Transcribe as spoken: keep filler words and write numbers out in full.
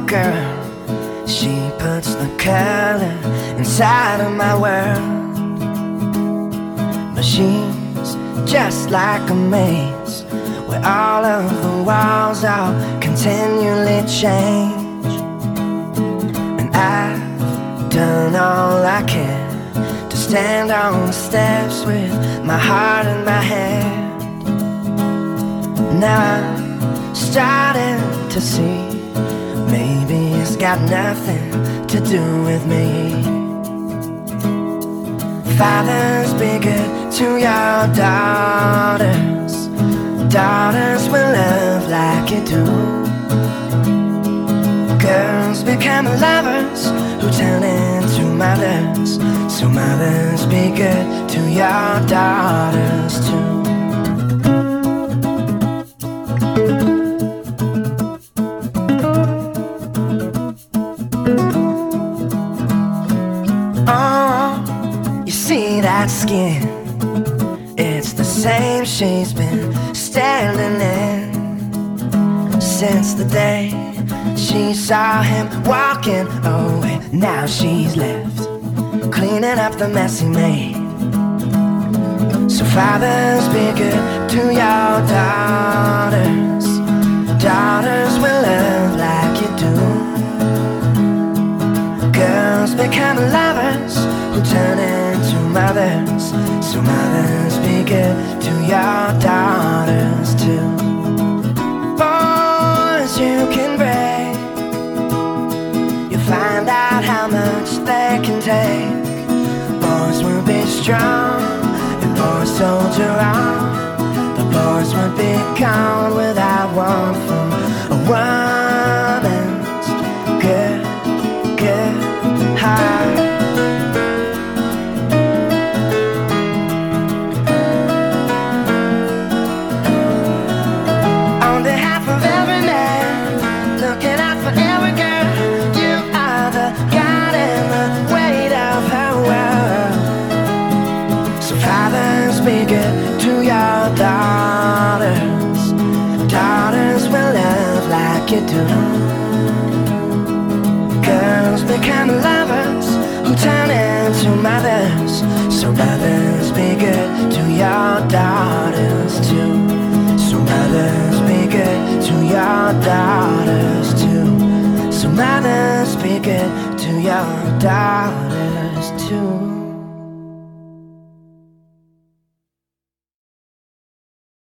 girl. She puts the color inside of my world. But she's just like a maze, where all of the walls all continually change. And I've done all I can to stand on the steps with my heart in my hand. Now I'm starting to see, maybe it's got nothing to do with me. Fathers, be good to your daughters. Daughters will love like you do. Girls become lovers who turn into mothers. So mothers, be good to your daughters too. See that skin, it's the same she's been standing in since the day she saw him walking away. Now she's left cleaning up the mess he made. So fathers, be good to your daughters. Daughters will love like you do. Girls become lovers who turn into mothers. So mothers, be good to your daughters too. Boys you can break, you'll find out how much they can take. Boys will be strong and boys soldier on, but boys would be gone without one from a woman's good, good heart. Be good to your daughters. Daughters will love like you do. Girls become lovers who turn into mothers. So mothers, be good to your daughters too. So mothers, be good to your daughters too. So mothers, be good to your daughters too.